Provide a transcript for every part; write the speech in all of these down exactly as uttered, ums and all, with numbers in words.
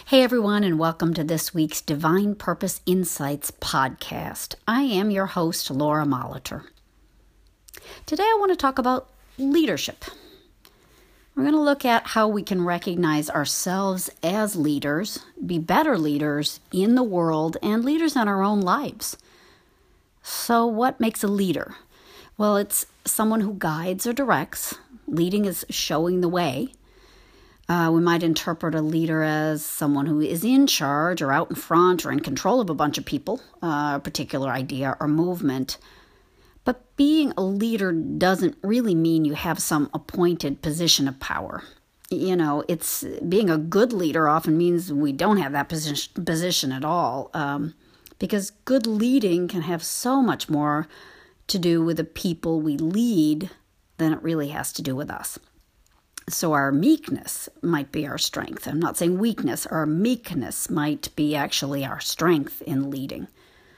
Hey everyone, and welcome to this week's Divine Purpose Insights podcast. I am your host, Laura Molitor. Today I want to talk about leadership. We're going to look at how we can recognize ourselves as leaders, be better leaders in the world, and leaders in our own lives. So what makes a leader? Well, it's someone who guides or directs. Leading is showing the way. Uh, we might interpret a leader as someone who is in charge or out in front or in control of a bunch of people, uh, a particular idea or movement. But being a leader doesn't really mean you have some appointed position of power. You know, it's being a good leader often means we don't have that position, position at all, um, because good leading can have so much more to do with the people we lead than it really has to do with us. So our meekness might be our strength. I'm not saying weakness. Our meekness might be actually our strength in leading.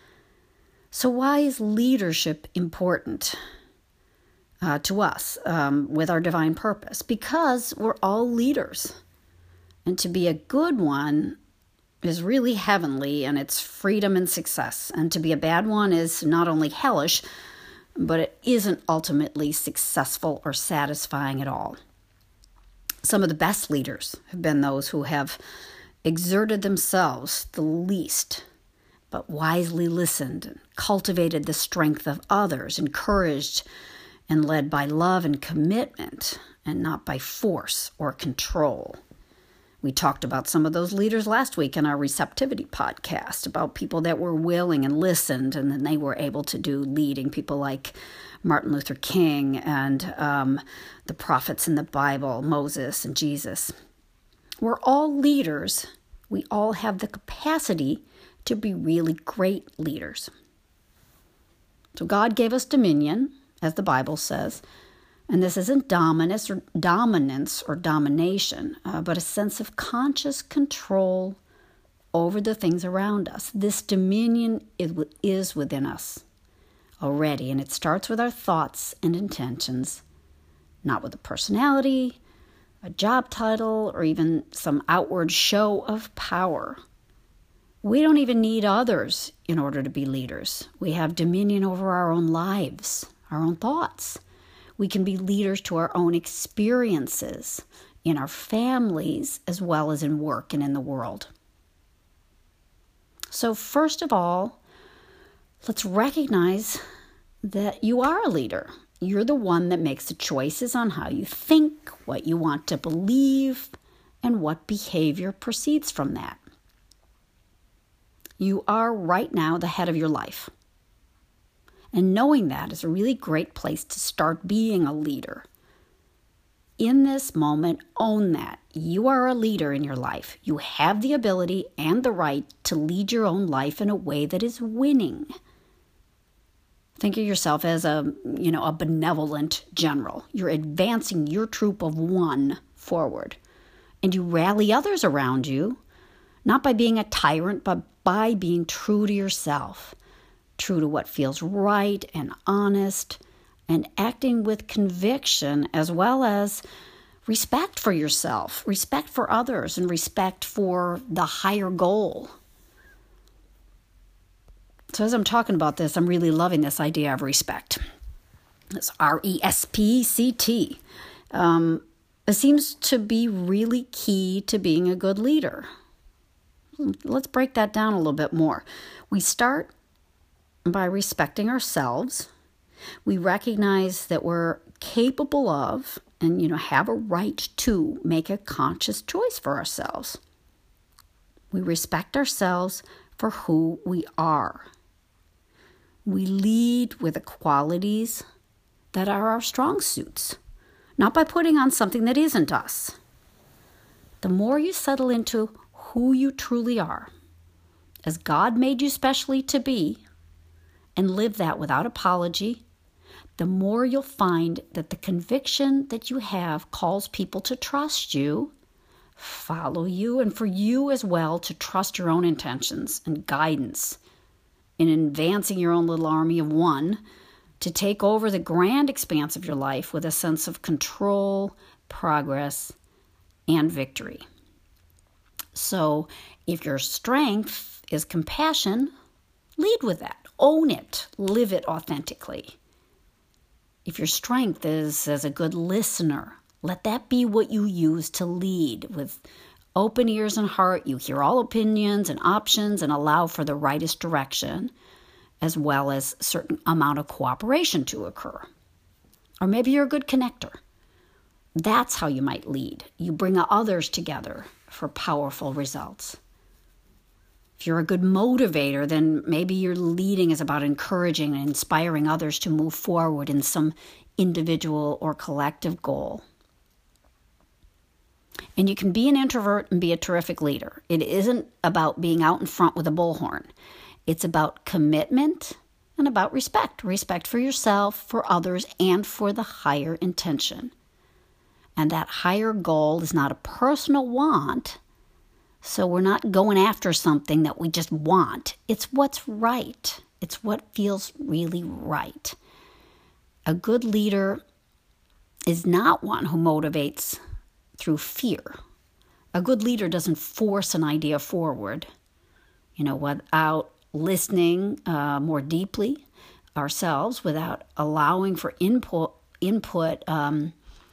So why is leadership important uh, to us um, with our divine purpose? Because we're all leaders. And to be a good one is really heavenly, and it's freedom and success. And to be a bad one is not only hellish, but it isn't ultimately successful or satisfying at all. Some of the best leaders have been those who have exerted themselves the least, but wisely listened and cultivated the strength of others, encouraged and led by love and commitment, and not by force or control. We talked about some of those leaders last week in our receptivity podcast, about people that were willing and listened, and then they were able to do leading. People like Martin Luther King and um, the prophets in the Bible, Moses and Jesus. We're all leaders. We all have the capacity to be really great leaders. So God gave us dominion, as the Bible says, and this isn't dominance or dominance or domination, uh, but a sense of conscious control over the things around us. This dominion is, is within us already, and it starts with our thoughts and intentions, not with a personality, a job title, or even some outward show of power. We don't even need others in order to be leaders. We have dominion over our own lives, our own thoughts. We can be leaders to our own experiences in our families as well as in work and in the world. So first of all, let's recognize that you are a leader. You're the one that makes the choices on how you think, what you want to believe, and what behavior proceeds from that. You are right now the head of your life. And knowing that is a really great place to start being a leader. In this moment, own that. You are a leader in your life. You have the ability and the right to lead your own life in a way that is winning. Think of yourself as a, you know, a benevolent general. You're advancing your troop of one forward. And you rally others around you, not by being a tyrant, but by being true to yourself. True to what feels right and honest, and acting with conviction as well as respect for yourself, respect for others, and respect for the higher goal. So as I'm talking about this, I'm really loving this idea of respect. It's R E S P C T. Um, it seems to be really key to being a good leader. Let's break that down a little bit more. We start by respecting ourselves. We recognize that we're capable of and, you know, have a right to make a conscious choice for ourselves. We respect ourselves for who we are. We lead with the qualities that are our strong suits, not by putting on something that isn't us. The more you settle into who you truly are, as God made you specially to be, and live that without apology, the more you'll find that the conviction that you have calls people to trust you, follow you, and for you as well to trust your own intentions and guidance in advancing your own little army of one to take over the grand expanse of your life with a sense of control, progress, and victory. So if your strength is compassion, lead with that. Own it. Live it authentically. If your strength is as a good listener, let that be what you use to lead. With open ears and heart, you hear all opinions and options and allow for the rightest direction, as well as a certain amount of cooperation to occur. Or maybe you're a good connector. That's how you might lead. You bring others together for powerful results. If you're a good motivator, then maybe your leading is about encouraging and inspiring others to move forward in some individual or collective goal. And you can be an introvert and be a terrific leader. It isn't about being out in front with a bullhorn. It's about commitment and about respect. Respect for yourself, for others, and for the higher intention. And that higher goal is not a personal want. So we're not going after something that we just want. It's what's right. It's what feels really right. A good leader is not one who motivates through fear. A good leader doesn't force an idea forward, you know, without listening uh, more deeply ourselves, without allowing for input, input um,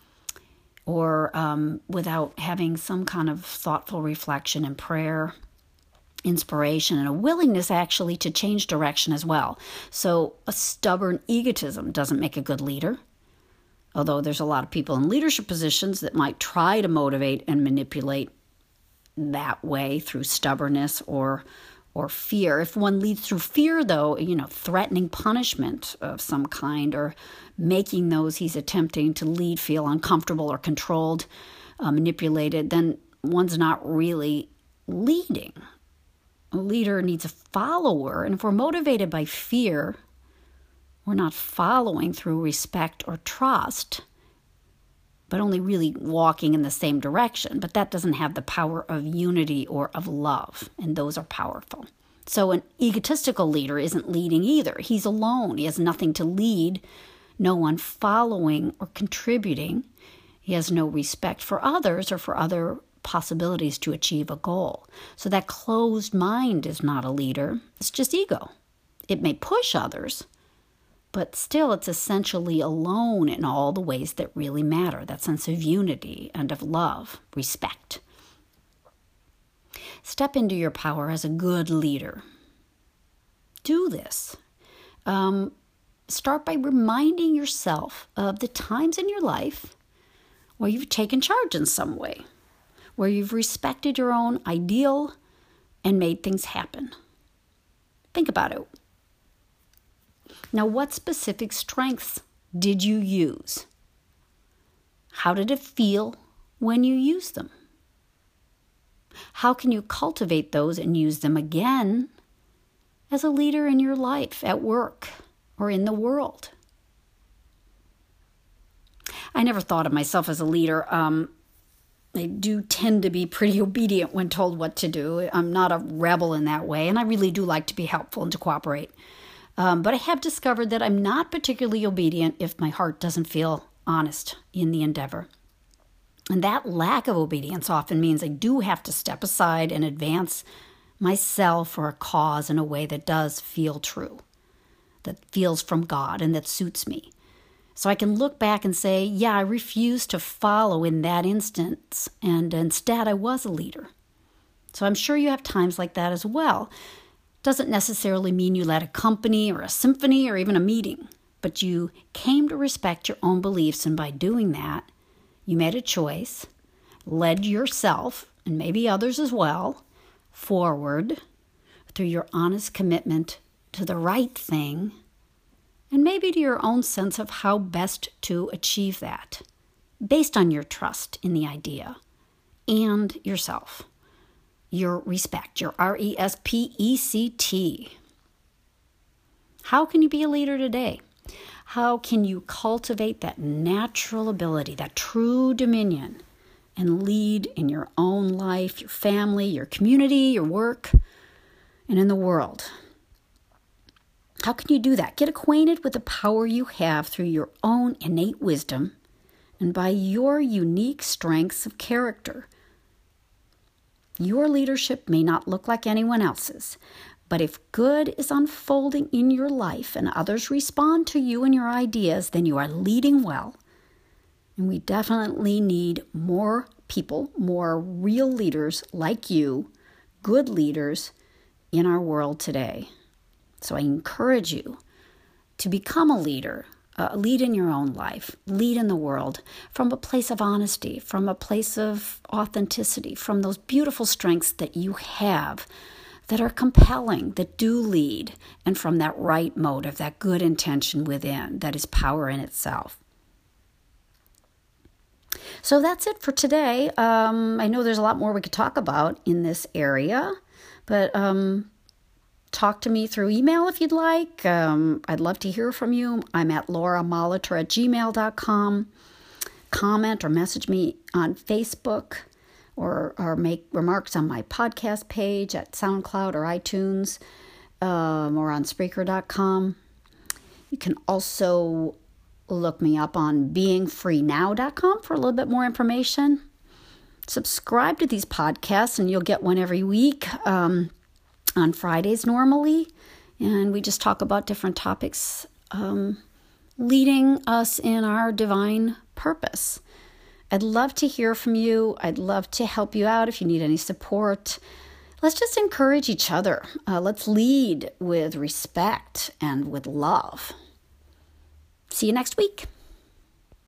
or um, without having some kind of thoughtful reflection and prayer, inspiration, and a willingness actually to change direction as well. So a stubborn egotism doesn't make a good leader, although there's a lot of people in leadership positions that might try to motivate and manipulate that way through stubbornness or or fear. If one leads through fear, though, you know, threatening punishment of some kind or making those he's attempting to lead feel uncomfortable or controlled, uh, manipulated, then one's not really leading. A leader needs a follower, and if we're motivated by fear, we're not following through respect or trust, but only really walking in the same direction. But that doesn't have the power of unity or of love, and those are powerful. So an egotistical leader isn't leading either. He's alone. He has nothing to lead, no one following or contributing. He has no respect for others or for other possibilities to achieve a goal. So that closed mind is not a leader. It's just ego. It may push others, but still it's essentially alone in all the ways that really matter, that sense of unity and of love, respect. Step into your power as a good leader. Do this. Um, start by reminding yourself of the times in your life where you've taken charge in some way, where you've respected your own ideal and made things happen. Think about it. Now, what specific strengths did you use? How did it feel when you used them? How can you cultivate those and use them again as a leader in your life, at work, or in the world? I never thought of myself as a leader. Um, I do tend to be pretty obedient when told what to do. I'm not a rebel in that way, and I really do like to be helpful and to cooperate. Um, but I have discovered that I'm not particularly obedient if my heart doesn't feel honest in the endeavor. And that lack of obedience often means I do have to step aside and advance myself or a cause in a way that does feel true, that feels from God and that suits me. So I can look back and say, yeah, I refused to follow in that instance, and instead I was a leader. So I'm sure you have times like that as well. Doesn't necessarily mean you led a company or a symphony or even a meeting, but you came to respect your own beliefs, and by doing that, you made a choice, led yourself, and maybe others as well, forward through your honest commitment to the right thing, and maybe to your own sense of how best to achieve that, based on your trust in the idea and yourself. Your respect, your R E S P E C T. How can you be a leader today? How can you cultivate that natural ability, that true dominion, and lead in your own life, your family, your community, your work, and in the world? How can you do that? Get acquainted with the power you have through your own innate wisdom and by your unique strengths of character. Your leadership may not look like anyone else's, but if good is unfolding in your life and others respond to you and your ideas, then you are leading well. And we definitely need more people, more real leaders like you, good leaders in our world today. So I encourage you to become a leader, uh, lead in your own life, lead in the world from a place of honesty, from a place of authenticity, from those beautiful strengths that you have that are compelling, that do lead, and from that right motive, that good intention within, that is power in itself. So that's it for today. Um, I know there's a lot more we could talk about in this area, but um, talk to me through email if you'd like. Um, I'd love to hear from you. I'm at laura molitor at gmail dot com. Comment or message me on Facebook. Or, or make remarks on my podcast page at SoundCloud or iTunes, um, or on Spreaker dot com. You can also look me up on being free now dot com for a little bit more information. Subscribe to these podcasts and you'll get one every week, um, on Fridays normally. And we just talk about different topics um, leading us in our divine purpose. I'd love to hear from you. I'd love to help you out if you need any support. Let's just encourage each other. Uh, let's lead with respect and with love. See you next week.